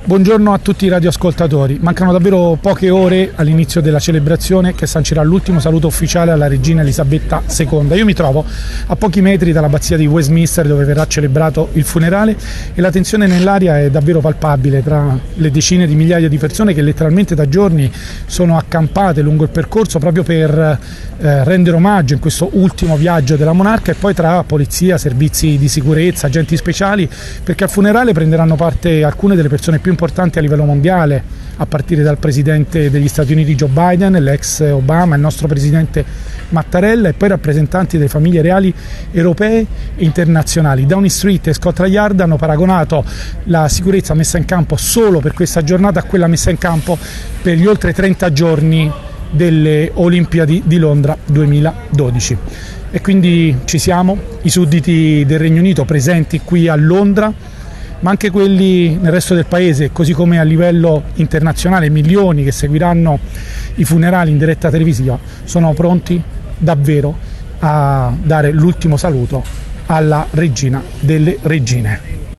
Buongiorno a tutti i radioascoltatori. Mancano davvero poche ore all'inizio della celebrazione che sancirà l'ultimo saluto ufficiale alla regina Elisabetta II. Io mi trovo a pochi metri dall'abbazia di Westminster, dove verrà celebrato il funerale, e la tensione nell'aria è davvero palpabile tra le decine di migliaia di persone che letteralmente da giorni sono accampate lungo il percorso proprio per rendere omaggio in questo ultimo viaggio della monarca, e poi tra polizia, servizi di sicurezza, agenti speciali, perché al funerale prenderanno parte alcune delle persone più importanti a livello mondiale, a partire dal presidente degli Stati Uniti Joe Biden, l'ex Obama, il nostro presidente Mattarella, e poi rappresentanti delle famiglie reali europee e internazionali. Downing Street e Scotland Yard hanno paragonato la sicurezza messa in campo solo per questa giornata a quella messa in campo per gli oltre 30 giorni delle Olimpiadi di Londra 2012. E quindi ci siamo, i sudditi del Regno Unito presenti qui a Londra, ma anche quelli nel resto del paese, così come a livello internazionale milioni che seguiranno i funerali in diretta televisiva, sono pronti davvero a dare l'ultimo saluto alla regina delle regine.